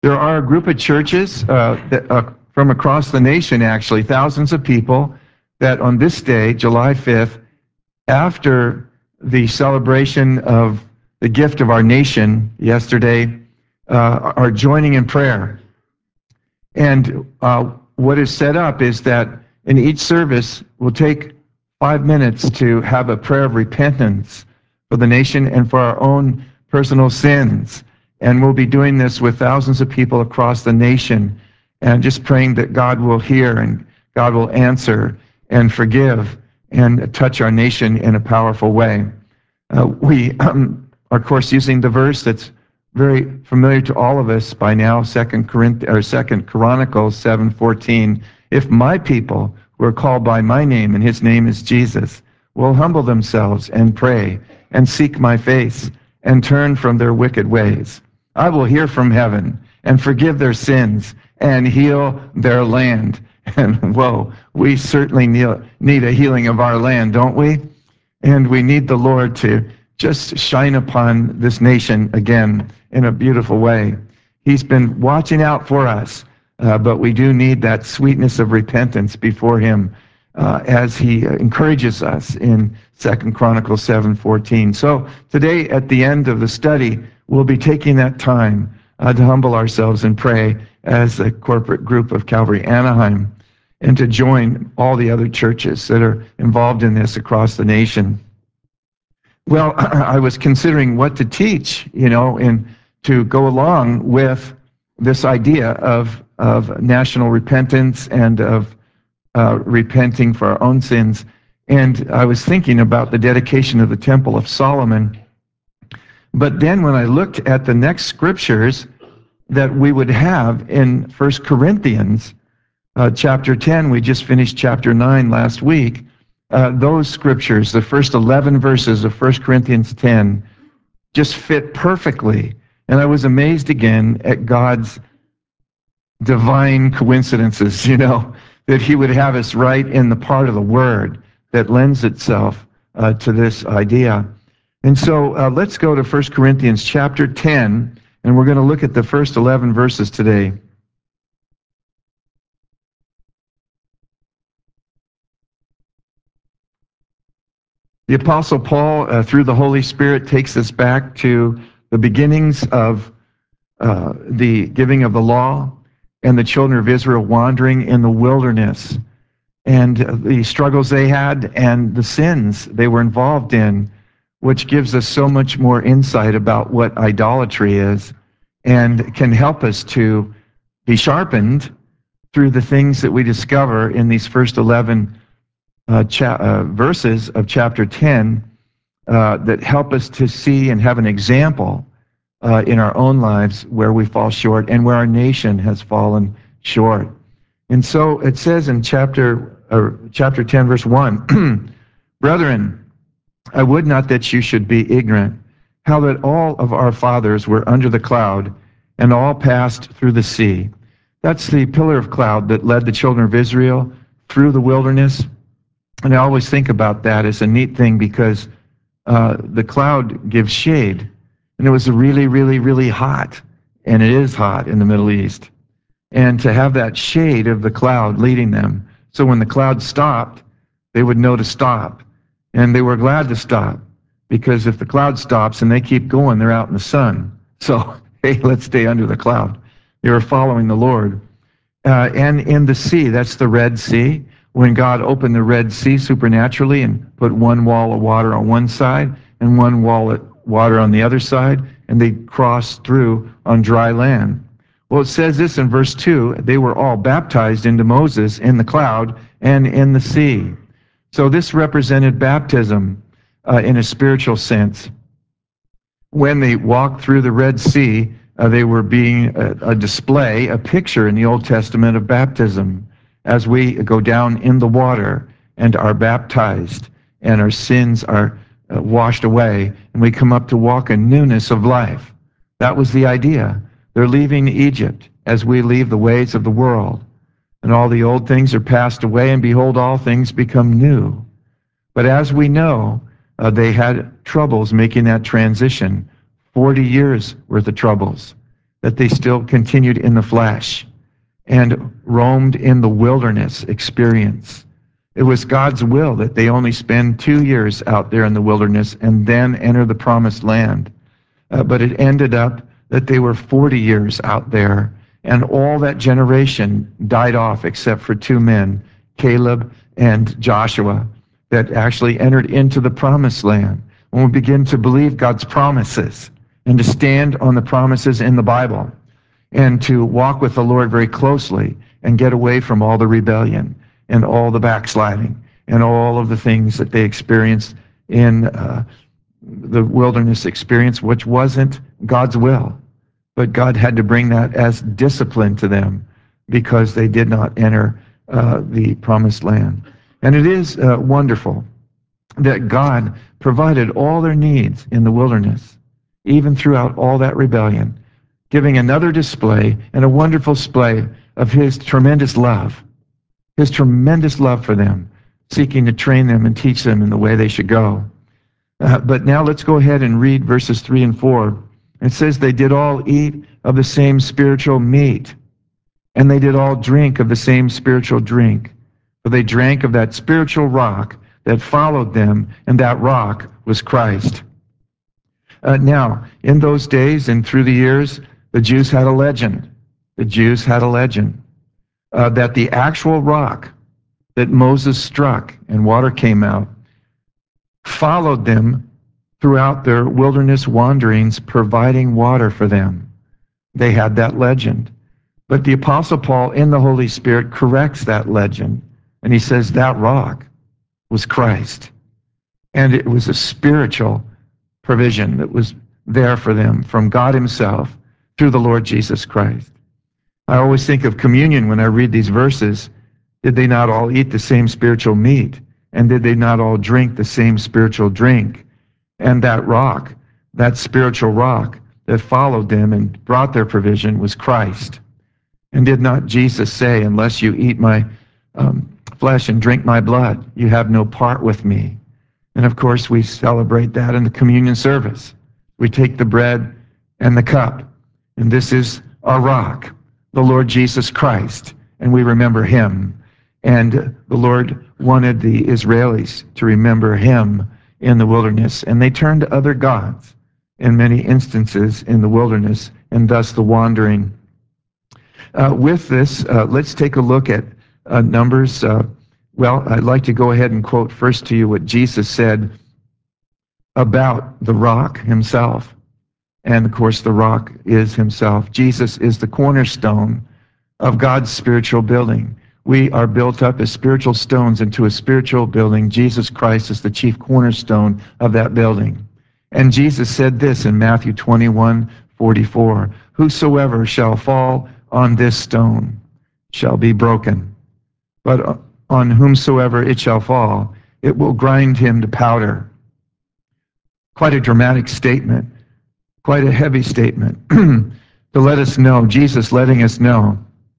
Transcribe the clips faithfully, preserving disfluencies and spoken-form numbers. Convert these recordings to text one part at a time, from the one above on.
There are a group of churches uh, that, uh, from across the nation, actually, thousands of people, that on this day, July fifth, after the celebration of the gift of our nation yesterday, uh, are joining in prayer. And uh, what is set up is that in each service, we'll take five minutes to have a prayer of repentance for the nation and for our own personal sins. And we'll be doing this with thousands of people across the nation, and just praying that God will hear and God will answer and forgive and touch our nation in a powerful way. Uh, we um, are, of course, using the verse that's very familiar to all of us by now, Second Corinthians or Second Chronicles seven fourteen. If my people who are called by my name, and his name is Jesus, will humble themselves and pray and seek my face and turn from their wicked ways, I will hear from heaven and forgive their sins and heal their land. And whoa, we certainly need a healing of our land, don't we? And we need the Lord to just shine upon this nation again in a beautiful way. He's been watching out for us, uh, but we do need that sweetness of repentance before him uh, as he encourages us in Second Chronicles seven fourteen. So today at the end of the study, we'll be taking that time uh, to humble ourselves and pray as a corporate group of Calvary Anaheim, and to join all the other churches that are involved in this across the nation. Well, I was considering what to teach, you know, and to go along with this idea of, of national repentance and of uh, repenting for our own sins. And I was thinking about the dedication of the Temple of Solomon. But then when I looked at the next scriptures that we would have in First Corinthians, Uh, chapter ten, we just finished chapter nine last week. Uh, those scriptures, the first eleven verses of First Corinthians ten, just fit perfectly. And I was amazed again at God's divine coincidences, you know, that he would have us right in the part of the word that lends itself uh, to this idea. And so uh, let's go to First Corinthians chapter ten, and we're going to look at the first eleven verses today. The Apostle Paul, uh, through the Holy Spirit, takes us back to the beginnings of uh, the giving of the law and the children of Israel wandering in the wilderness, and the struggles they had and the sins they were involved in, which gives us so much more insight about what idolatry is and can help us to be sharpened through the things that we discover in these first eleven Uh, cha- uh, verses of chapter ten uh, that help us to see and have an example uh, in our own lives where we fall short and where our nation has fallen short. And so it says in chapter uh, chapter ten, verse one, Brethren, I would not that you should be ignorant, how that all of our fathers were under the cloud, and all passed through the sea. That's the pillar of cloud that led the children of Israel through the wilderness. And I always think about that as a neat thing, because uh, the cloud gives shade. And it was really, really, really hot. And it is hot in the Middle East. And to have that shade of the cloud leading them, so when the cloud stopped, they would know to stop. And they were glad to stop, because if the cloud stops and they keep going, they're out in the sun. So, hey, let's stay under the cloud. They were following the Lord. Uh, and in the sea, that's the Red Sea. When God opened the Red Sea supernaturally and put one wall of water on one side and one wall of water on the other side, and they crossed through on dry land. Well, it says this in verse two, they were all baptized into Moses in the cloud and in the sea. So this represented baptism uh, in a spiritual sense. When they walked through the Red Sea, uh, they were being a, a display, a picture in the Old Testament of baptism, as we go down in the water and are baptized and our sins are uh, washed away and we come up to walk in newness of life. That was the idea. They're leaving Egypt as we leave the ways of the world. And all the old things are passed away, and behold, all things become new. But as we know, uh, they had troubles making that transition, forty years worth of troubles. that they still continued in the flesh and roamed in the wilderness experience. It was God's will that they only spend two years out there in the wilderness and then enter the promised land. Uh, but it ended up that they were forty years out there, and all that generation died off except for two men, Caleb and Joshua, that actually entered into the promised land. When we begin to believe God's promises and to stand on the promises in the Bible and to walk with the Lord very closely and get away from all the rebellion and all the backsliding and all of the things that they experienced in uh, the wilderness experience, which wasn't God's will. But God had to bring that as discipline to them because they did not enter uh, the promised land. And it is uh, wonderful that God provided all their needs in the wilderness, even throughout all that rebellion, giving another display and a wonderful display of his tremendous love, his tremendous love for them, seeking to train them and teach them in the way they should go. Uh, but now let's go ahead and read verses three and four. It says, they did all eat of the same spiritual meat, and they did all drink of the same spiritual drink. For they drank of that spiritual rock that followed them, and that rock was Christ. Uh, now, in those days and through the years, the Jews had a legend. The Jews had a legend uh, that the actual rock that Moses struck and water came out followed them throughout their wilderness wanderings, providing water for them. They had that legend. But the Apostle Paul, in the Holy Spirit, corrects that legend, and he says that rock was Christ. And it was a spiritual provision that was there for them from God himself through the Lord Jesus Christ. I always think of communion when I read these verses. Did they not all eat the same spiritual meat? And did they not all drink the same spiritual drink? And that rock, that spiritual rock that followed them and brought their provision was Christ. And did not Jesus say, unless you eat my um, flesh and drink my blood, you have no part with me? And of course, we celebrate that in the communion service. We take the bread and the cup, and this is our rock, the Lord Jesus Christ, and we remember him. And the Lord wanted the Israelis to remember him in the wilderness, and they turned to other gods in many instances in the wilderness, and thus the wandering. Uh, with this, uh, let's take a look at uh, Numbers. Uh, well, I'd like to go ahead and quote first to you what Jesus said about the rock himself. And of course, the rock is himself. Jesus is the cornerstone of God's spiritual building. We are built up as spiritual stones into a spiritual building. Jesus Christ is the chief cornerstone of that building. And Jesus said this in Matthew twenty-one forty-four, whosoever shall fall on this stone shall be broken, but on whomsoever it shall fall, it will grind him to powder. Quite a dramatic statement, quite a heavy statement to let us know, Jesus letting us know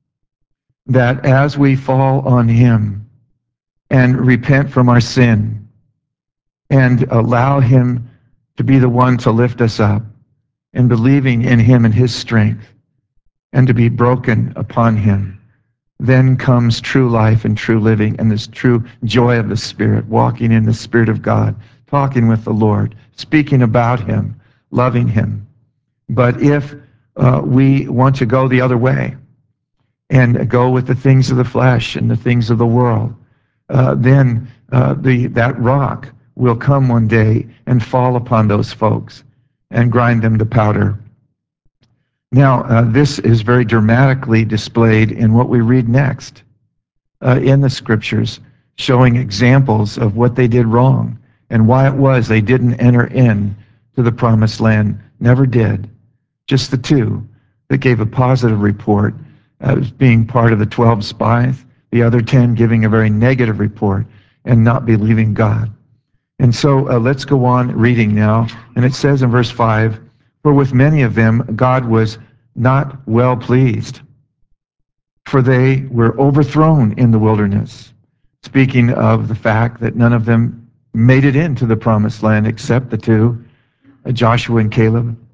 that as we fall on him and repent from our sin and allow him to be the one to lift us up and believing in him and his strength and to be broken upon him, then comes true life and true living and this true joy of the Spirit, walking in the Spirit of God, talking with the Lord, speaking about him, loving him. But if uh, we want to go the other way, and go with the things of the flesh and the things of the world, uh, then uh, the that rock will come one day and fall upon those folks and grind them to powder. Now, uh, this is very dramatically displayed in what we read next uh, in the scriptures, showing examples of what they did wrong and why it was they didn't enter in to the promised land, never did. Just the two that gave a positive report as being part of the twelve spies, the other ten giving a very negative report and not believing God. And so uh, let's go on reading now. And it says in verse five, for with many of them God was not well pleased, for they were overthrown in the wilderness. Speaking of the fact that none of them made it into the promised land except the two, uh, Joshua and Caleb.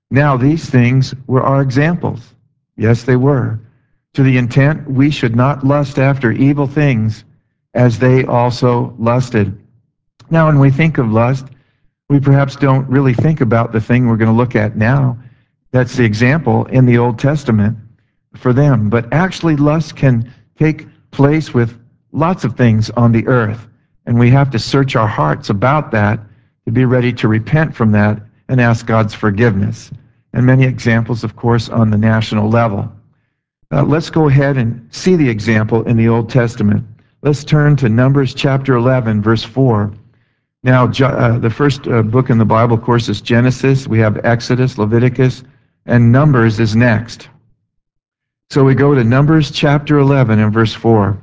Now, these things were our examples. Yes, they were. To the intent we should not lust after evil things as they also lusted. Now, when we think of lust, we perhaps don't really think about the thing we're going to look at now. That's the example in the Old Testament for them. But actually, lust can take place with lots of things on the earth. And we have to search our hearts about that to be ready to repent from that and ask God's forgiveness. And many examples, of course, on the national level. Uh, let's go ahead and see the example in the Old Testament. Let's turn to Numbers chapter eleven, verse four. Now, uh, the first uh, book in the Bible, of course, is Genesis. We have Exodus, Leviticus, and Numbers is next. So we go to Numbers chapter eleven and verse four.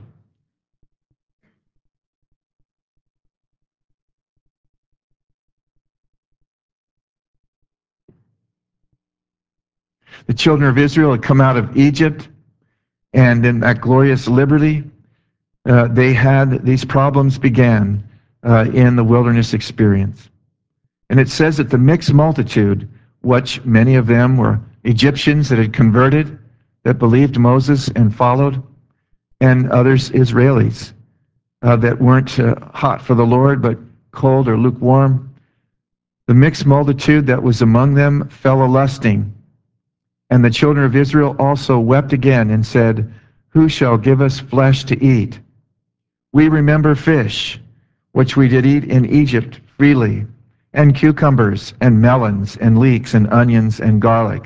The children of Israel had come out of Egypt, and in that glorious liberty, uh, they had these problems began uh, in the wilderness experience. And it says that the mixed multitude, which many of them were Egyptians that had converted, that believed Moses and followed, and others Israelis uh, that weren't uh, hot for the Lord, but cold or lukewarm. The mixed multitude that was among them fell a-lusting. And the children of Israel also wept again and said, who shall give us flesh to eat? We remember fish, which we did eat in Egypt freely, and cucumbers and melons and leeks and onions and garlic.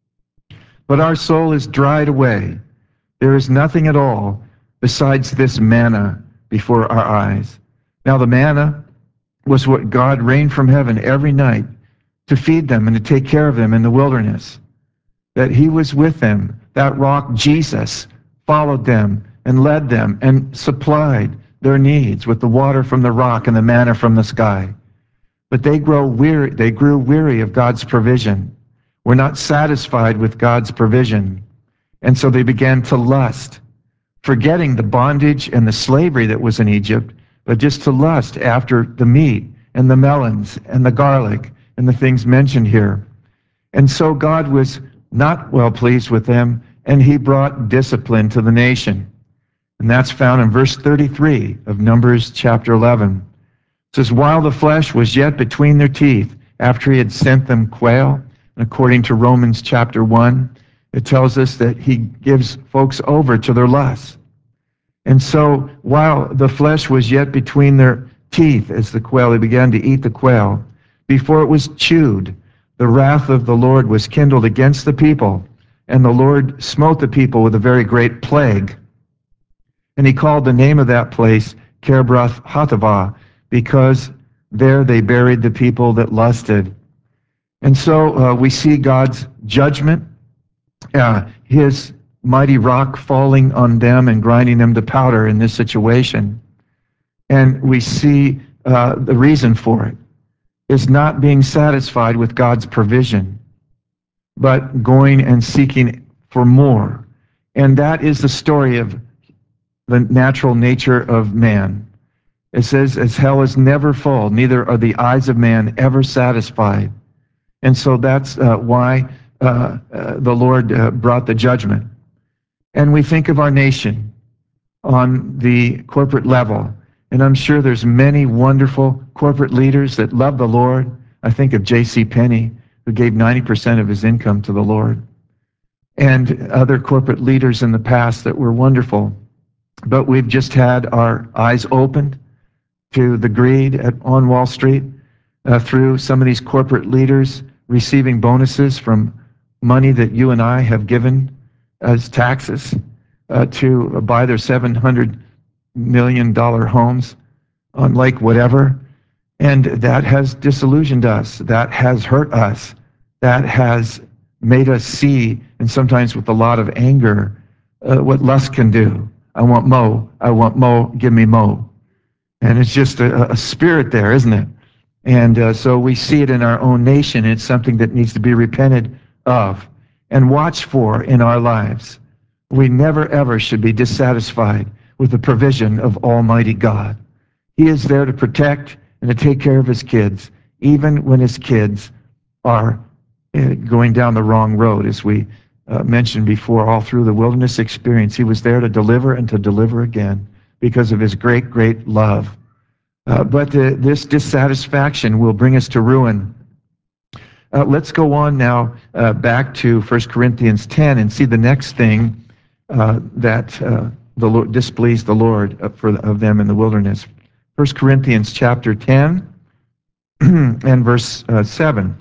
But our soul is dried away. There is nothing at all besides this manna before our eyes. Now the manna was what God rained from heaven every night to feed them and to take care of them in the wilderness. That he was with them. That rock, Jesus, followed them and led them and supplied their needs with the water from the rock and the manna from the sky. But they grow weary, they grew weary of God's provision. Were not satisfied with God's provision. And so they began to lust, forgetting the bondage and the slavery that was in Egypt, but just to lust after the meat and the melons and the garlic and the things mentioned here. And so God was not well pleased with them, and he brought discipline to the nation. And that's found in verse thirty-three of Numbers chapter eleven. It says, while the flesh was yet between their teeth, after he had sent them quail, and according to Romans chapter one, it tells us that he gives folks over to their lusts. And so while the flesh was yet between their teeth, as the quail, they began to eat the quail, before it was chewed, the wrath of the Lord was kindled against the people, and the Lord smote the people with a very great plague. And he called the name of that place Kibroth Hattaavah, because there they buried the people that lusted. And so uh, we see God's judgment, uh, his mighty rock falling on them and grinding them to powder in this situation. And we see uh, the reason for it is not being satisfied with God's provision, but going and seeking for more. And that is the story of the natural nature of man. It says, as hell is never full, neither are the eyes of man ever satisfied. And so that's uh, why uh, uh, the Lord uh, brought the judgment. And we think of our nation on the corporate level. And I'm sure there's many wonderful corporate leaders that love the Lord. I think of J C Penney, who gave ninety percent of his income to the Lord, and other corporate leaders in the past that were wonderful. But we've just had our eyes opened to the greed at, on Wall Street uh, through some of these corporate leaders receiving bonuses from money that you and I have given as taxes uh, to buy their seven hundred million dollars homes on Lake whatever. And that has disillusioned us. That has hurt us. That has made us see, and sometimes with a lot of anger, uh, what lust can do. I want mo. I want mo. Give me mo. And it's just a, a spirit there, isn't it? And uh, so we see it in our own nation. It's something that needs to be repented of and watched for in our lives. We never, ever should be dissatisfied with the provision of Almighty God. He is there to protect and to take care of his kids, even when his kids are uh, going down the wrong road, as we uh, mentioned before, all through the wilderness experience. He was there to deliver and to deliver again because of his great, great love. Uh, but uh, this dissatisfaction will bring us to ruin. Uh, let's go on now uh, back to First Corinthians ten and see the next thing uh, that uh, the Lord displeased the Lord of, for, of them in the wilderness. First Corinthians chapter ten and verse uh, seven.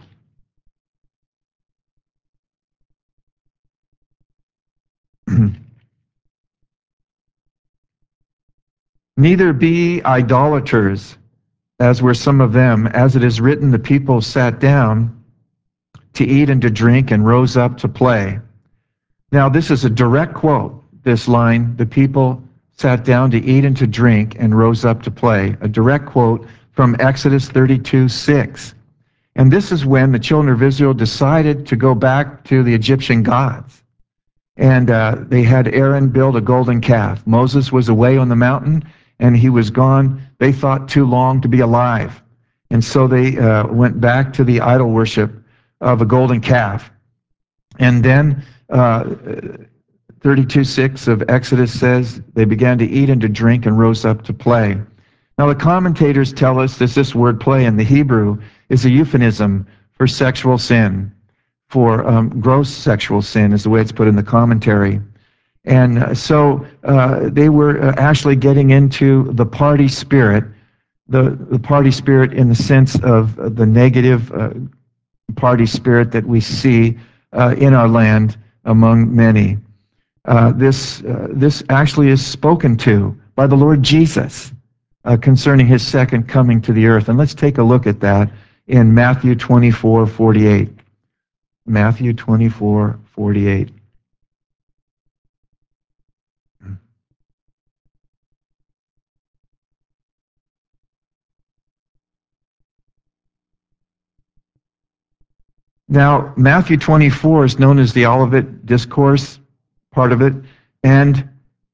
Neither be idolaters, as were some of them. As it is written, the people sat down to eat and to drink and rose up to play. Now, this is a direct quote, this line, the people sat down to eat and to drink and rose up to play. A direct quote from Exodus thirty-two six. And this is when the children of Israel decided to go back to the Egyptian gods. And uh, they had Aaron build a golden calf. Moses was away on the mountain, and he was gone, they thought, too long to be alive. And so they uh, went back to the idol worship of a golden calf. And then uh, thirty-two six of Exodus says, they began to eat and to drink and rose up to play. Now the commentators tell us that this word play in the Hebrew is a euphemism for sexual sin, for um, gross sexual sin is the way it's put in the commentary. And uh, so uh, they were uh, actually getting into the party spirit, the, the party spirit in the sense of uh, the negative uh, party spirit that we see uh, in our land among many. Uh, this, uh, this actually is spoken to by the Lord Jesus uh, concerning his second coming to the earth. And let's take a look at that in Matthew twenty-four forty-eight. Matthew twenty-four forty-eight. Now, Matthew twenty-four is known as the Olivet Discourse, part of it. And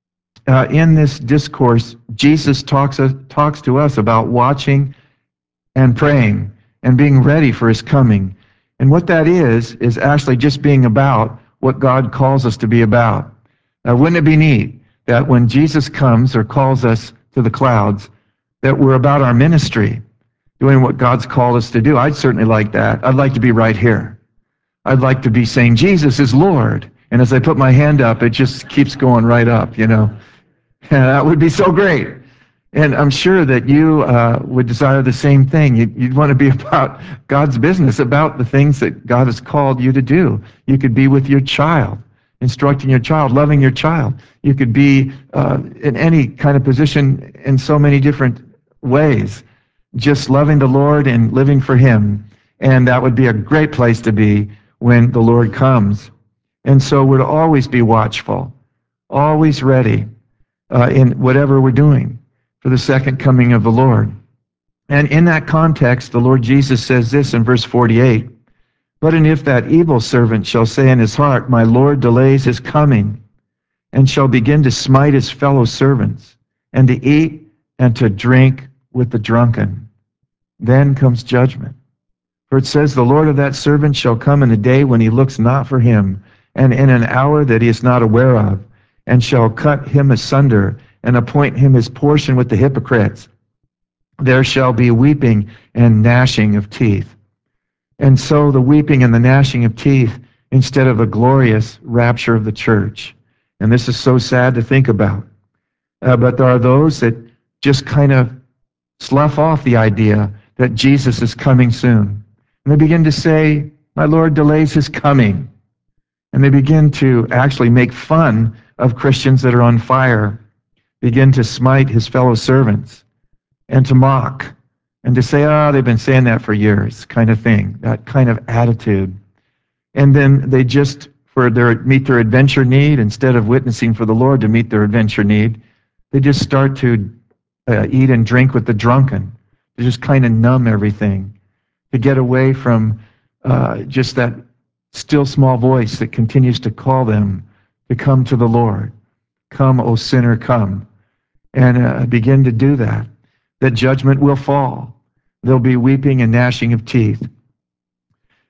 uh, in this discourse, Jesus talks, uh, talks to us about watching and praying and being ready for his coming. And what that is, is actually just being about what God calls us to be about. Now, wouldn't it be neat that when Jesus comes or calls us to the clouds, that we're about our ministry, doing what God's called us to do? I'd certainly like that. I'd like to be right here. I'd like to be saying, Jesus is Lord. And as I put my hand up, it just keeps going right up, you know. And that would be so great. And I'm sure that you uh, would desire the same thing. You'd, you'd want to be about God's business, about the things that God has called you to do. You could be with your child, instructing your child, loving your child. You could be uh, in any kind of position in so many different ways, just loving the Lord and living for him. And that would be a great place to be when the Lord comes. And so we're to always be watchful, always ready uh, in whatever we're doing for the second coming of the Lord. And in that context, the Lord Jesus says this in verse forty-eight, but and if that evil servant shall say in his heart, my Lord delays his coming, and shall begin to smite his fellow servants, and to eat and to drink with the drunken, then comes judgment. For it says, the Lord of that servant shall come in a day when he looks not for him, and in an hour that he is not aware of, and shall cut him asunder, and appoint him his portion with the hypocrites. There shall be weeping and gnashing of teeth. And so the weeping and the gnashing of teeth instead of a glorious rapture of the church. And this is so sad to think about. Uh, but there are those that just kind of slough off the idea that Jesus is coming soon. And they begin to say, my Lord delays his coming. And they begin to actually make fun of Christians that are on fire, begin to smite his fellow servants, and to mock, and to say, oh, they've been saying that for years, kind of thing, that kind of attitude. And then they just, for their meet their adventure need, instead of witnessing for the Lord to meet their adventure need, they just start to uh, eat and drink with the drunken, to just kind of numb everything, to get away from uh, just that still small voice that continues to call them to come to the Lord. Come, O sinner, come. And uh, begin to do that. That judgment will fall. There'll be weeping and gnashing of teeth.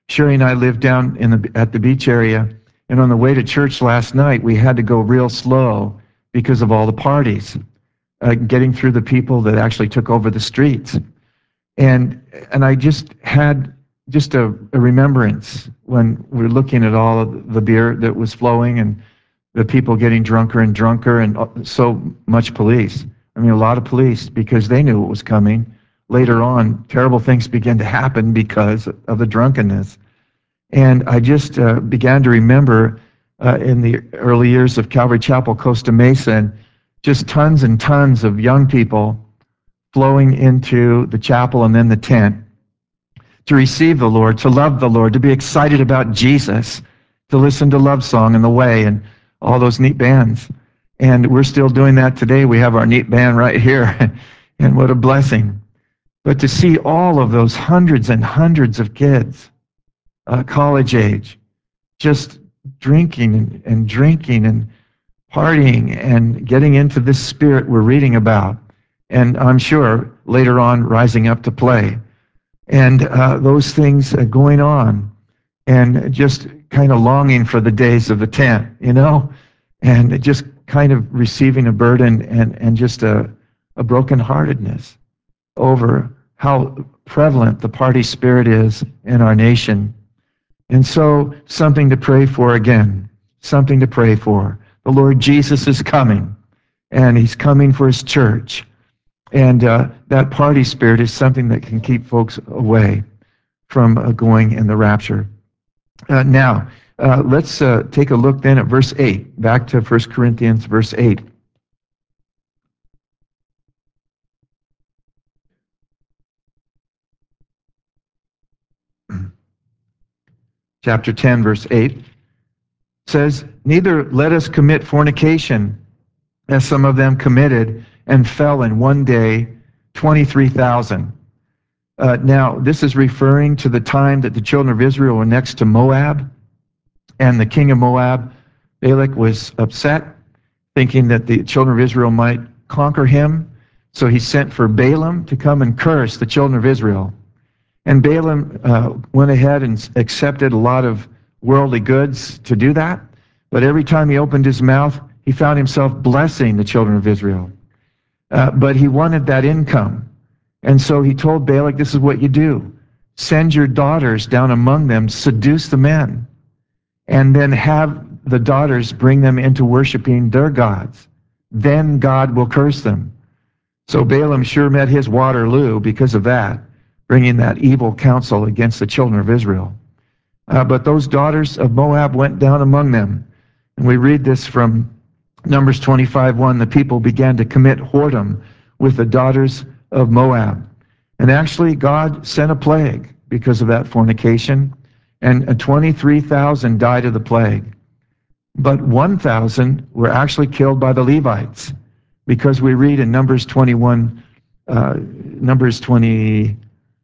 Sherry and I lived down in the, at the beach area, and on the way to church last night, we had to go real slow because of all the parties, uh, getting through the people that actually took over the streets. And, and I just had just a, a remembrance when we were looking at all of the beer that was flowing and the people getting drunker and drunker and so much police. I mean, a lot of police because they knew what was coming. Later on, terrible things began to happen because of the drunkenness. And I just uh, began to remember uh, in the early years of Calvary Chapel, Costa Mesa, and just tons and tons of young people flowing into the chapel and then the tent to receive the Lord, to love the Lord, to be excited about Jesus, to listen to Love Song in the Way and all those neat bands. And we're still doing that today. We have our neat band right here. And what a blessing. But to see all of those hundreds and hundreds of kids, uh, college age, just drinking and, and drinking and partying and getting into this spirit we're reading about. And I'm sure later on rising up to play. And uh, those things uh, going on and just kind of longing for the days of the tent, you know, and just kind of receiving a burden and, and just a, a brokenheartedness over how prevalent the party spirit is in our nation. And so something to pray for again, something to pray for. The Lord Jesus is coming, and he's coming for his church. And uh, that party spirit is something that can keep folks away from uh, going in the rapture. Uh, now, uh, let's uh, take a look then at verse eight, back to First Corinthians verse eight. Chapter ten, verse eight says, "Neither let us commit fornication, as some of them committed, and fell in one day twenty-three thousand. Uh, now, this is referring to the time that the children of Israel were next to Moab, and the king of Moab, Balak, was upset, thinking that the children of Israel might conquer him. So he sent for Balaam to come and curse the children of Israel. And Balaam uh, went ahead and accepted a lot of worldly goods to do that. But every time he opened his mouth, he found himself blessing the children of Israel. Uh, but he wanted that income. And so he told Balak, this is what you do. Send your daughters down among them, seduce the men, and then have the daughters bring them into worshiping their gods. Then God will curse them. So Balaam sure met his Waterloo because of that, bringing that evil counsel against the children of Israel. Uh, but those daughters of Moab went down among them. And we read this from Numbers twenty-five one. The people began to commit whoredom with the daughters of Moab. And actually, God sent a plague because of that fornication. And twenty-three thousand died of the plague. But one thousand were actually killed by the Levites, because we read in Numbers twenty-one, uh, Numbers twenty,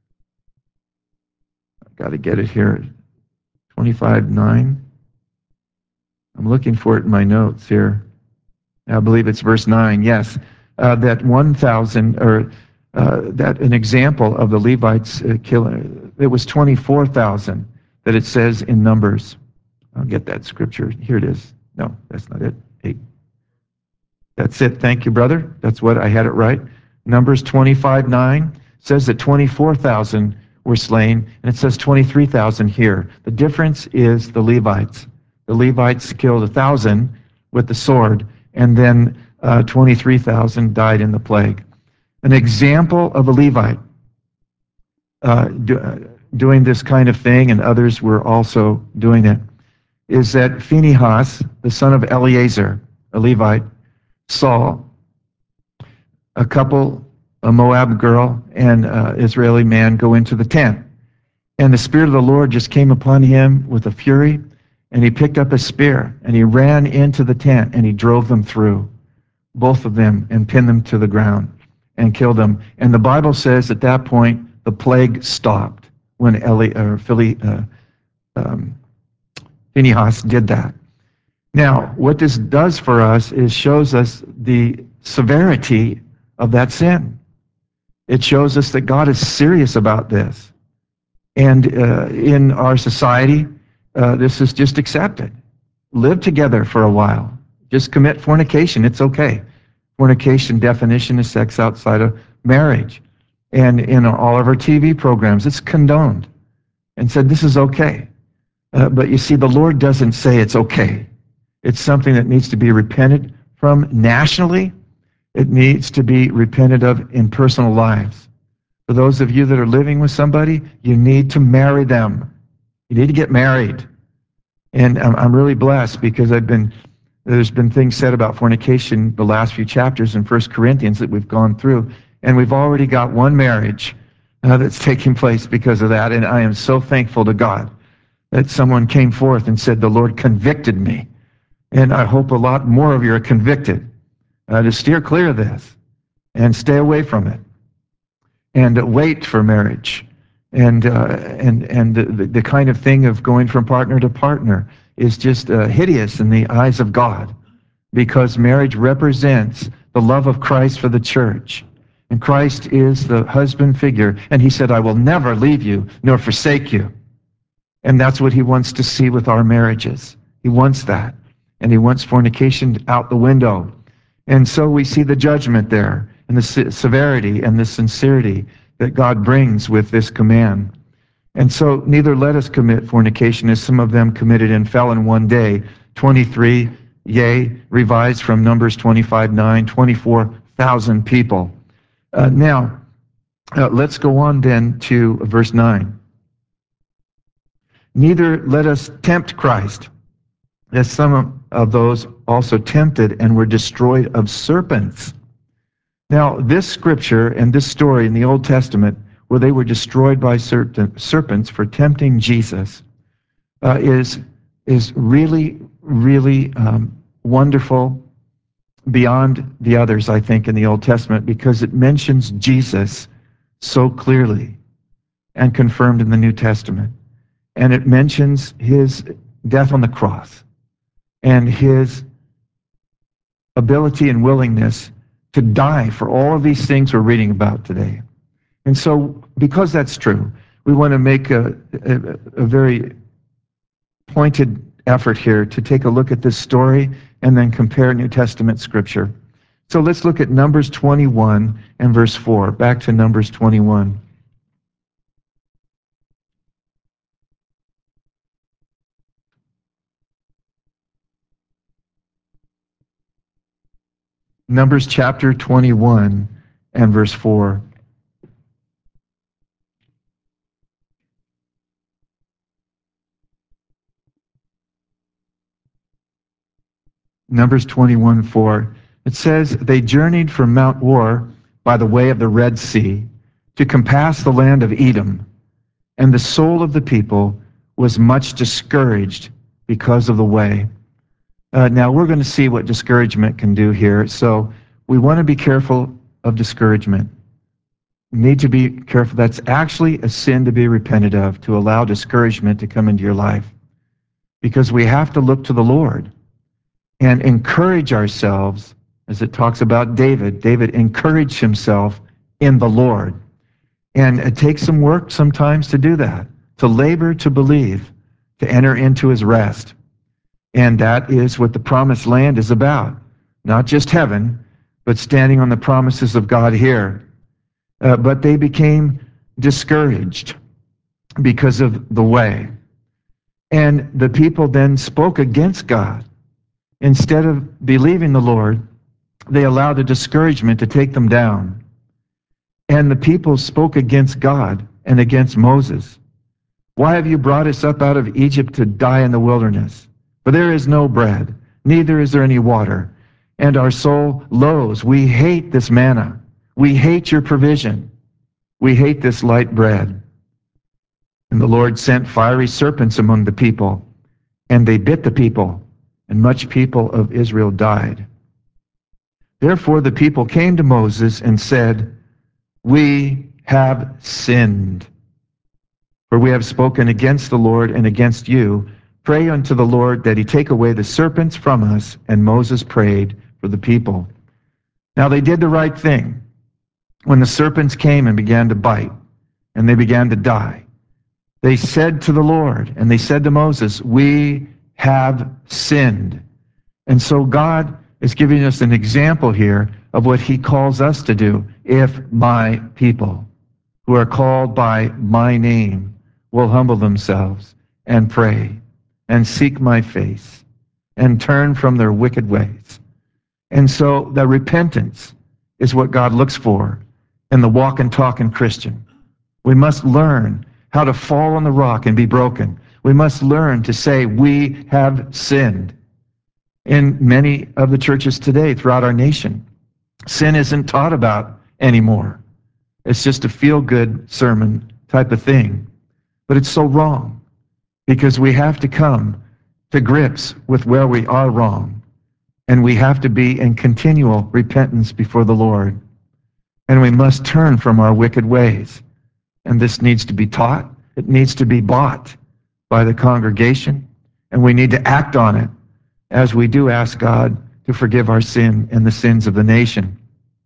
I've got to get it here, twenty-five nine. I'm looking for it in my notes here. I believe it's verse nine, yes, uh, that one thousand, or uh, that an example of the Levites uh, killing, it was twenty-four thousand that it says in Numbers. I'll get that scripture. Here it is. No, that's not it. Eight. That's it. Thank you, brother. That's what I had it right. Numbers twenty-five nine says that twenty-four thousand were slain, and it says twenty-three thousand here. The difference is the Levites. The Levites killed one thousand with the sword, and then uh, twenty-three thousand died in the plague. An example of a Levite uh, do, uh, doing this kind of thing, and others were also doing it, is that Phinehas, the son of Eleazar, a Levite, saw a couple, a Moab girl and an Israeli man, go into the tent. And the Spirit of the Lord just came upon him with a fury, and he picked up a spear, and he ran into the tent, and he drove them through, both of them, and pinned them to the ground and killed them. And the Bible says at that point, the plague stopped when Eli, or Philly, uh, um, Phinehas did that. Now, what this does for us is shows us the severity of that sin. It shows us that God is serious about this. And uh, in our society, uh, this is just accepted. Live together for a while. Just commit fornication. It's okay. Fornication definition is sex outside of marriage. And in all of our T V programs, it's condoned and said this is okay. Uh, but you see, the Lord doesn't say it's okay. It's something that needs to be repented from nationally. It needs to be repented of in personal lives. For those of you that are living with somebody, you need to marry them. You need to get married. And I'm, I'm really blessed because I've been, there's been things said about fornication the last few chapters in First Corinthians that we've gone through, and we've already got one marriage uh, that's taking place because of that, and I am so thankful to God that someone came forth and said, the Lord convicted me. And I hope a lot more of you are convicted uh, to steer clear of this and stay away from it and uh, wait for marriage. And, uh, and, and the, the kind of thing of going from partner to partner is just uh, hideous in the eyes of God, because marriage represents the love of Christ for the church. And Christ is the husband figure. And he said, I will never leave you nor forsake you. And that's what he wants to see with our marriages. He wants that. And he wants fornication out the window. And so we see the judgment there, and the se- severity and the sincerity that God brings with this command. And so neither let us commit fornication as some of them committed and fell in one day. twenty-three, yea, revised from Numbers twenty-five nine, twenty-four thousand people. Uh, now, uh, let's go on then to verse nine. Neither let us tempt Christ, as some of those also tempted and were destroyed of serpents. Now, this scripture and this story in the Old Testament, where they were destroyed by serpents for tempting Jesus, uh, is, is really, really um, wonderful beyond the others, I think, in the Old Testament, because it mentions Jesus so clearly and confirmed in the New Testament. And it mentions his death on the cross and his ability and willingness to die for all of these things we're reading about today. And so, because that's true, we want to make a, a, a very pointed effort here to take a look at this story and then compare New Testament scripture. So let's look at Numbers twenty-one and verse four. Back to Numbers twenty-one. Numbers chapter twenty-one and verse four. Numbers twenty-one four. It says, they journeyed from Mount Or by the way of the Red Sea to compass the land of Edom, and the soul of the people was much discouraged because of the way. Uh, now, we're going to see what discouragement can do here, so we want to be careful of discouragement. We need to be careful. That's actually a sin to be repented of, to allow discouragement to come into your life, because we have to look to the Lord and encourage ourselves, as it talks about David. David encouraged himself in the Lord. And it takes some work sometimes to do that, to labor, to believe, to enter into his rest. And that is what the promised land is about. Not just heaven, but standing on the promises of God here. Uh, but they became discouraged because of the way. And the people then spoke against God. Instead of believing the Lord, they allowed the discouragement to take them down. And the people spoke against God and against Moses. Why have you brought us up out of Egypt to die in the wilderness? For there is no bread, neither is there any water, and our soul loathes. We hate this manna. We hate your provision. We hate this light bread. And the Lord sent fiery serpents among the people, and they bit the people, and much people of Israel died. Therefore the people came to Moses and said, we have sinned, for we have spoken against the Lord and against you. Pray unto the Lord that he take away the serpents from us. And Moses prayed for the people. Now they did the right thing. When the serpents came and began to bite, and they began to die, They said to the Lord, and they said to Moses, we have sinned. And so God is giving us an example here of what he calls us to do. If my people who are called by my name will humble themselves and pray and seek my face and turn from their wicked ways. And so the repentance is what God looks for in the walk and talking Christian. We must learn how to fall on the rock and be broken. We must learn to say, we have sinned. In many of the churches today throughout our nation, sin isn't taught about anymore. It's just a feel-good sermon type of thing. But it's so wrong, because we have to come to grips with where we are wrong, and we have to be in continual repentance before the Lord. And we must turn from our wicked ways. And this needs to be taught. It needs to be bought by the congregation, and we need to act on it as we do ask God to forgive our sin and the sins of the nation.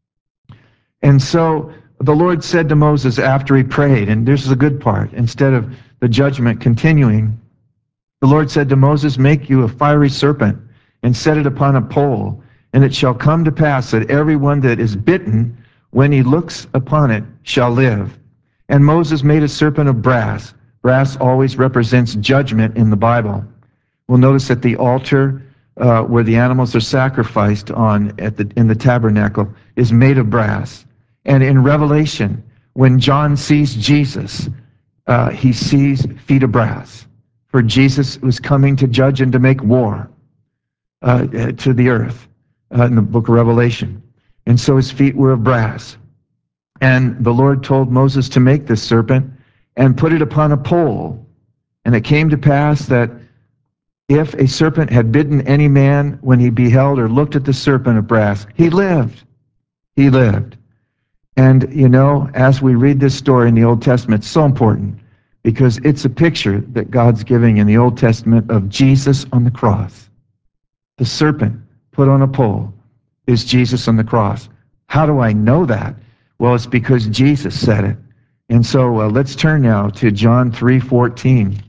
And so the Lord said to Moses after he prayed, and this is a good part, instead of the judgment continuing, the Lord said to Moses, make you a fiery serpent and set it upon a pole, and it shall come to pass that everyone that is bitten, when he looks upon it, shall live. And Moses made a serpent of brass. Brass always represents judgment in the Bible. We'll notice that the altar uh, where the animals are sacrificed on at the, in the tabernacle is made of brass. And in Revelation, when John sees Jesus, uh, he sees feet of brass. For Jesus was coming to judge and to make war uh, to the earth uh, in the book of Revelation. And so his feet were of brass. And the Lord told Moses to make this serpent and put it upon a pole. And it came to pass that if a serpent had bitten any man when he beheld or looked at the serpent of brass, he lived. He lived. And, you know, as we read this story in the Old Testament, it's so important because it's a picture that God's giving in the Old Testament of Jesus on the cross. The serpent put on a pole is Jesus on the cross. How do I know that? Well, it's because Jesus said it. And so uh, let's turn now to John three fourteen.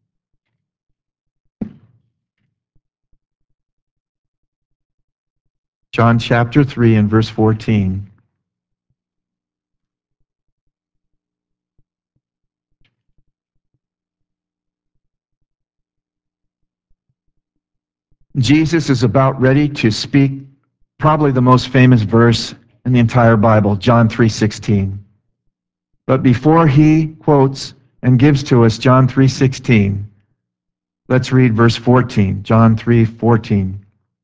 John chapter three and verse fourteen. Jesus is about ready to speak probably the most famous verse in the entire Bible, John three sixteen. But before he quotes and gives to us John three sixteen, let's read verse fourteen, John three fourteen.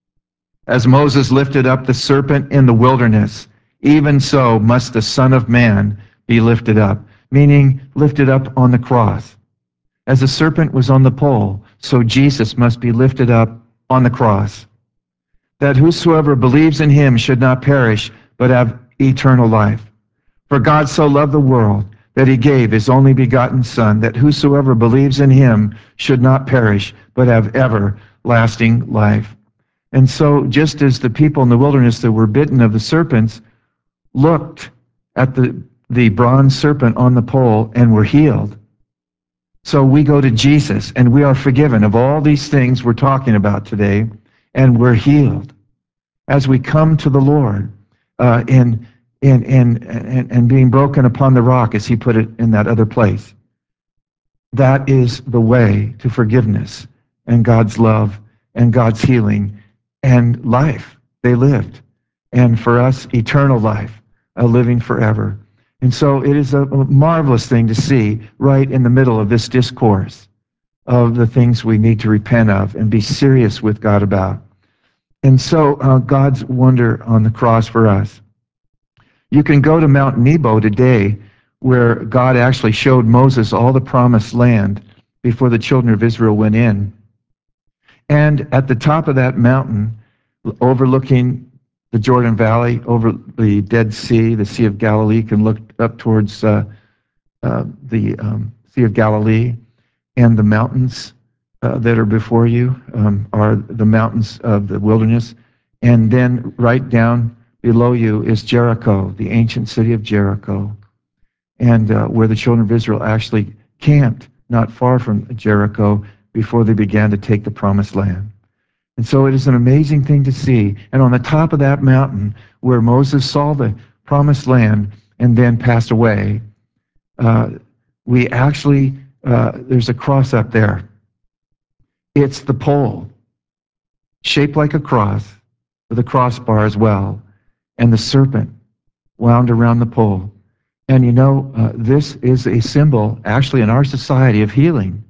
As Moses lifted up the serpent in the wilderness, even so must the Son of Man be lifted up, meaning lifted up on the cross. As the serpent was on the pole, so Jesus must be lifted up on the cross, that whosoever believes in him should not perish, but have eternal life. For God so loved the world that he gave his only begotten Son, that whosoever believes in him should not perish, but have everlasting life. And so just as the people in the wilderness that were bitten of the serpents looked at the, the bronze serpent on the pole and were healed, so we go to Jesus and we are forgiven of all these things we're talking about today, and we're healed as we come to the Lord uh, in, in, in, in, and being broken upon the rock, as he put it in that other place. That is the way to forgiveness and God's love and God's healing and life they lived. And for us, eternal life, a living forever. And so it is a marvelous thing to see right in the middle of this discourse of the things we need to repent of and be serious with God about. And so uh, God's wonder on the cross for us. You can go to Mount Nebo today, where God actually showed Moses all the promised land before the children of Israel went in. And at the top of that mountain, overlooking the Jordan Valley, over the Dead Sea, the Sea of Galilee, you can look up towards uh, uh, the um, Sea of Galilee, and the mountains uh, that are before you um, are the mountains of the wilderness. And then right down below you is Jericho, the ancient city of Jericho, and uh, where the children of Israel actually camped not far from Jericho before they began to take the promised land. And so it is an amazing thing to see. And on the top of that mountain where Moses saw the promised land and then passed away, uh, we actually, uh, there's a cross up there. It's the pole, shaped like a cross, with a crossbar as well, and the serpent wound around the pole. And you know, uh, this is a symbol, actually, in our society of healing.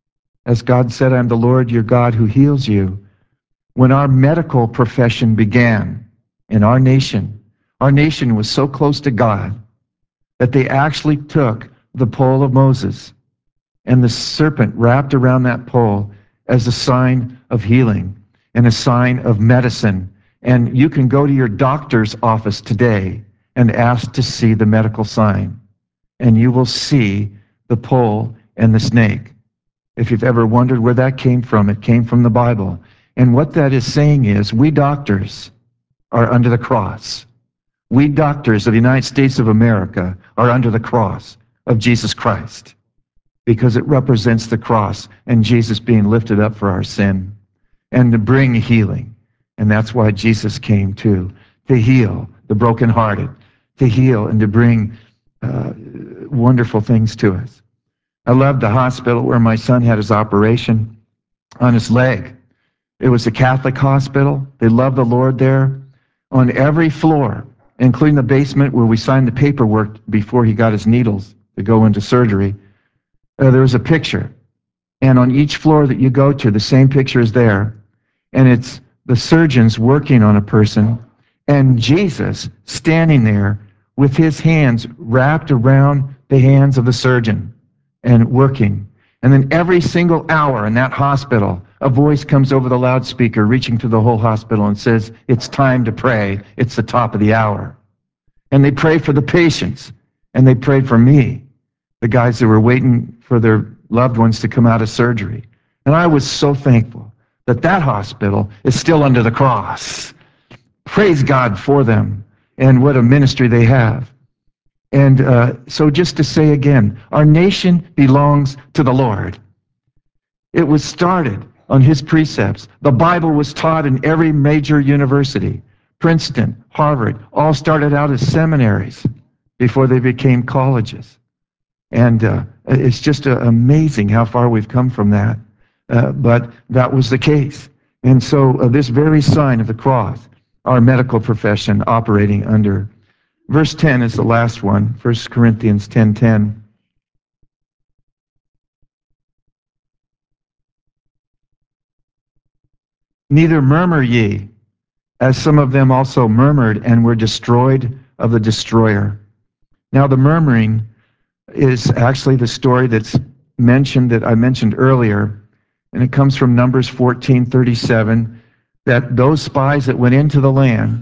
As God said, I'm the Lord your God who heals you. When our medical profession began in our nation, our nation was so close to God that they actually took the pole of Moses and the serpent wrapped around that pole as a sign of healing and a sign of medicine. And you can go to your doctor's office today and ask to see the medical sign, and you will see the pole and the snake. If you've ever wondered where that came from, it came from the Bible. And what that is saying is, we doctors are under the cross. We doctors of the United States of America are under the cross of Jesus Christ, because it represents the cross and Jesus being lifted up for our sin and to bring healing. And that's why Jesus came too, to heal the brokenhearted, to heal and to bring uh, wonderful things to us. I loved the hospital where my son had his operation on his leg. It was a Catholic hospital. They loved the Lord there. On every floor, including the basement where we signed the paperwork before he got his needles to go into surgery, uh, there was a picture. And on each floor that you go to, the same picture is there. And it's the surgeons working on a person and Jesus standing there with his hands wrapped around the hands of the surgeon and working. And then every single hour in that hospital, a voice comes over the loudspeaker, reaching to the whole hospital and says, it's time to pray. It's the top of the hour. And they pray for the patients, and they prayed for me, the guys that were waiting for their loved ones to come out of surgery. And I was so thankful that that hospital is still under the cross. Praise God for them, and what a ministry they have. And uh, so just to say again, our nation belongs to the Lord. It was started on his precepts. The Bible was taught in every major university. Princeton, Harvard, all started out as seminaries before they became colleges. And uh, it's just uh, amazing how far we've come from that. Uh, but that was the case. And so uh, this very sign of the cross, our medical profession operating under. Verse ten is the last one, First Corinthians ten ten. Neither murmur ye, as some of them also murmured and were destroyed of the destroyer. Now the murmuring is actually the story that's mentioned, that I mentioned earlier, and it comes from Numbers fourteen thirty-seven, that those spies that went into the land,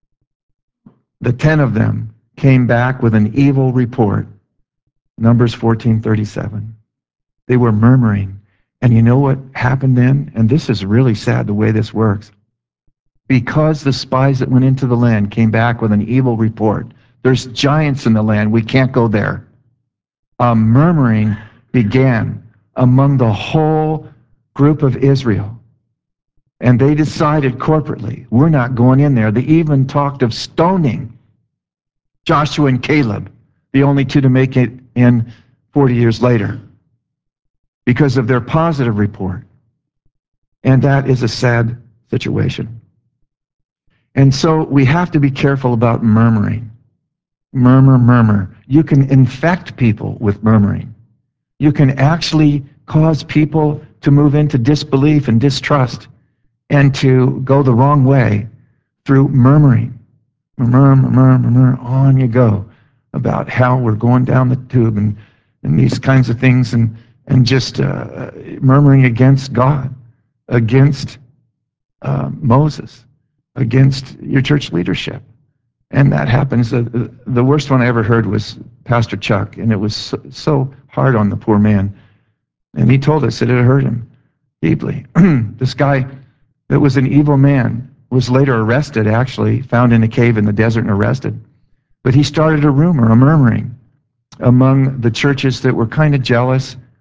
the ten of them came back with an evil report. Numbers fourteen thirty-seven. They were murmuring. And you know what happened then? And this is really sad the way this works. Because the spies that went into the land came back with an evil report, there's giants in the land, we can't go there. A murmuring began among the whole group of Israel. And they decided corporately, we're not going in there. They even talked of stoning Joshua and Caleb, the only two to make it in forty years later, because of their positive report. And that is a sad situation. And so we have to be careful about murmuring. Murmur, murmur. You can infect people with murmuring. You can actually cause people to move into disbelief and distrust and to go the wrong way through murmuring. Murmur, murmur, murmur, on you go about how we're going down the tube and, and these kinds of things, and, and just uh, murmuring against God, against uh, Moses, against your church leadership. And that happens. Uh, the worst one I ever heard was Pastor Chuck, and it was so, so hard on the poor man. And he told us that it hurt him deeply. This guy that was an evil man was later arrested, actually, found in a cave in the desert and arrested. But he started a rumor, a murmuring among the churches that were kind of jealous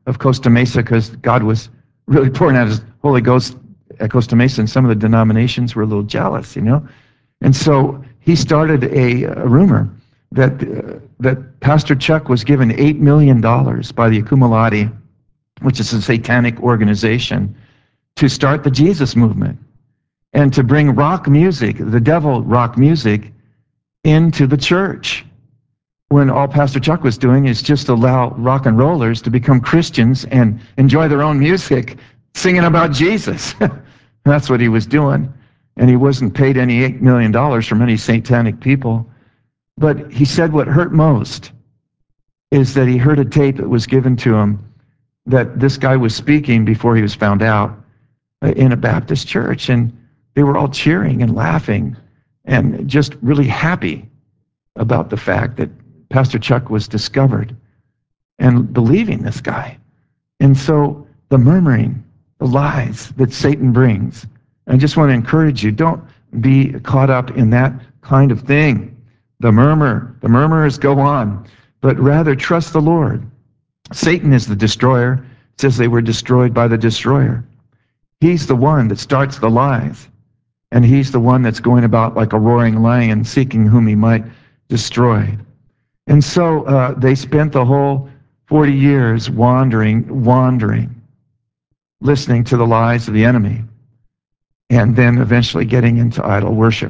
of Costa Mesa because God was really pouring out his Holy Ghost at Costa Mesa, and some of the denominations were a little jealous, you know. And so he started a, a rumor that uh, that Pastor Chuck was given eight million dollars by the Accumulati, which is a satanic organization, to start the Jesus movement and to bring rock music, the devil rock music, into the church. When all Pastor Chuck was doing is just allow rock and rollers to become Christians and enjoy their own music, singing about Jesus. That's what he was doing. And he wasn't paid any eight million dollars from any satanic people. But he said what hurt most is that he heard a tape that was given to him that this guy was speaking before he was found out in a Baptist church. And they were all cheering and laughing and just really happy about the fact that Pastor Chuck was discovered and believing this guy. And so the murmuring, the lies that Satan brings, I just want to encourage you, don't be caught up in that kind of thing. The murmur, the murmurers go on, but rather trust the Lord. Satan is the destroyer. It says they were destroyed by the destroyer. He's the one that starts the lies, and he's the one that's going about like a roaring lion, seeking whom he might destroy. And so uh, they spent the whole forty years wandering, wandering, listening to the lies of the enemy, and then eventually getting into idol worship,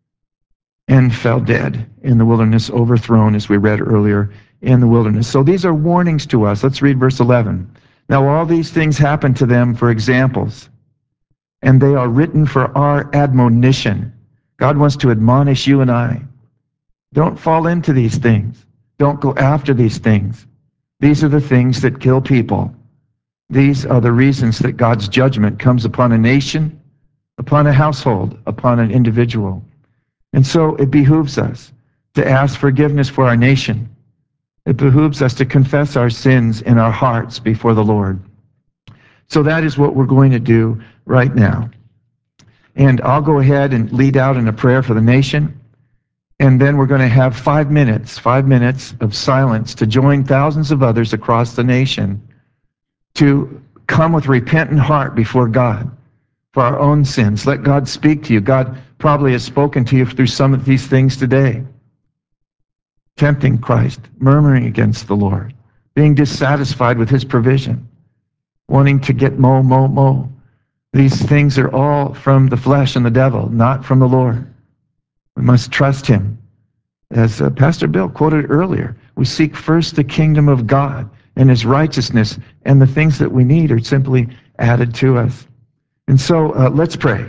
and fell dead in the wilderness, overthrown, as we read earlier, in the wilderness. So these are warnings to us. Let's read verse eleven. Now all these things happened to them for examples, and they are written for our admonition. God wants to admonish you and I. Don't fall into these things. Don't go after these things. These are the things that kill people. These are the reasons that God's judgment comes upon a nation, upon a household, upon an individual. And so it behooves us to ask forgiveness for our nation. It behooves us to confess our sins in our hearts before the Lord. So that is what we're going to do right now. And I'll go ahead and lead out in a prayer for the nation. And then we're going to have five minutes, five minutes of silence to join thousands of others across the nation to come with repentant heart before God for our own sins. Let God speak to you. God probably has spoken to you through some of these things today. Tempting Christ, murmuring against the Lord, being dissatisfied with his provision, wanting to get mo, mo, mo. These things are all from the flesh and the devil, not from the Lord. We must trust him. As uh, Pastor Bill quoted earlier, we seek first the kingdom of God and his righteousness, and the things that we need are simply added to us. And so uh, let's pray.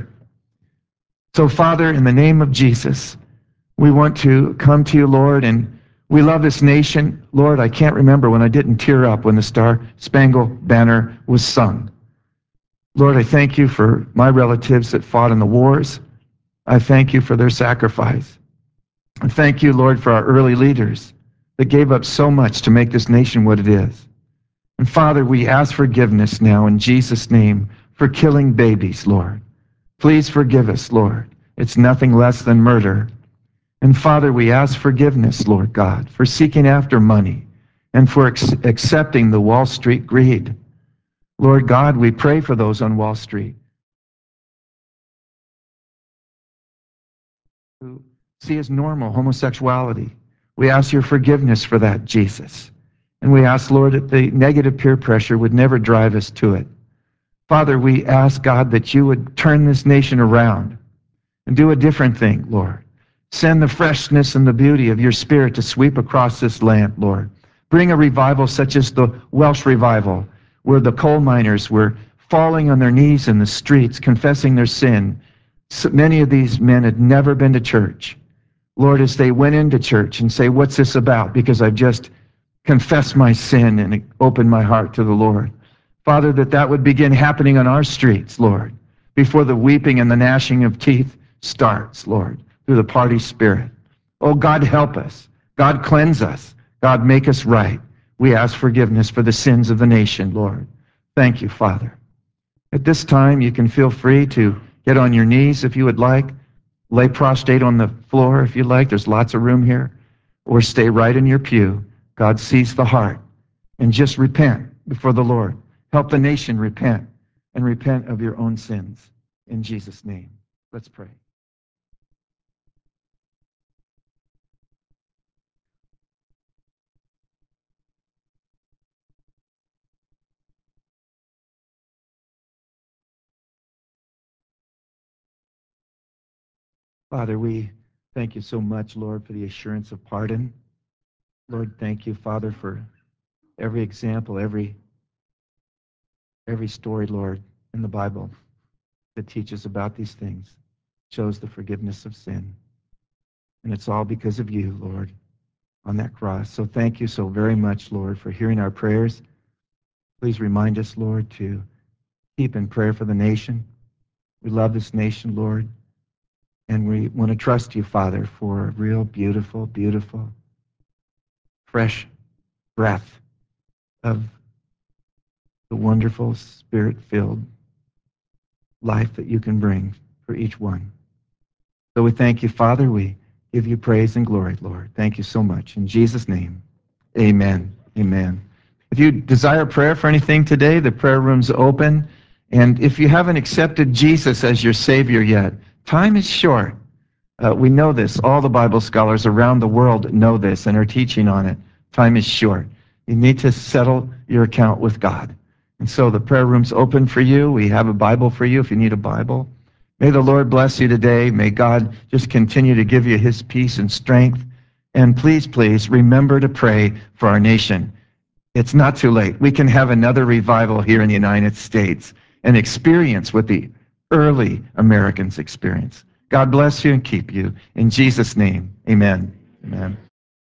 So Father, in the name of Jesus, we want to come to you, Lord, and we love this nation. Lord, I can't remember when I didn't tear up when the Star Spangled Banner was sung. Lord, I thank you for my relatives that fought in the wars. I thank you for their sacrifice. And thank you, Lord, for our early leaders that gave up so much to make this nation what it is. And Father, we ask forgiveness now in Jesus' name for killing babies, Lord. Please forgive us, Lord. It's nothing less than murder. And Father, we ask forgiveness, Lord God, for seeking after money and for ex- accepting the Wall Street greed. Lord God, we pray for those on Wall Street who see as normal homosexuality. We ask your forgiveness for that, Jesus. And we ask, Lord, that the negative peer pressure would never drive us to it. Father, we ask, God, that you would turn this nation around and do a different thing, Lord. Send the freshness and the beauty of your Spirit to sweep across this land, Lord. Bring a revival such as the Welsh revival, where the coal miners were falling on their knees in the streets, confessing their sin. So many of these men had never been to church. Lord, as they went into church and say, what's this about? Because I've just confessed my sin and opened my heart to the Lord. Father, that that would begin happening on our streets, Lord, before the weeping and the gnashing of teeth starts, Lord, through the party spirit. Oh, God, help us. God, cleanse us. God, make us right. We ask forgiveness for the sins of the nation, Lord. Thank you, Father. At this time, you can feel free to get on your knees if you would like, lay prostrate on the floor if you like. There's lots of room here. Or stay right in your pew. God sees the heart. And just repent. before the Lord. Help the nation repent and repent of your own sins. In Jesus' name, let's pray. Father, we thank you so much, Lord, for the assurance of pardon. Lord, thank you, Father, for every example, every every story, Lord, in the Bible that teaches about these things, shows the forgiveness of sin. And it's all because of you, Lord, on that cross. So thank you so very much, Lord, for hearing our prayers. Please remind us, Lord, to keep in prayer for the nation. We love this nation, Lord, and we want to trust you, Father, for a real beautiful, beautiful, fresh breath of the wonderful Spirit-filled life that you can bring for each one. So we thank you, Father. We give you praise and glory, Lord. Thank you so much. In Jesus' name, amen. Amen. If you desire prayer for anything today, the prayer room's open. And if you haven't accepted Jesus as your Savior yet, time is short. Uh, we know this. All the Bible scholars around the world know this and are teaching on it. Time is short. You need to settle your account with God. And so the prayer room's open for you. We have a Bible for you if you need a Bible. May the Lord bless you today. May God just continue to give you his peace and strength. And please, please remember to pray for our nation. It's not too late. We can have another revival here in the United States and experience what the early Americans experienced. God bless you and keep you. In Jesus' name, amen. Amen.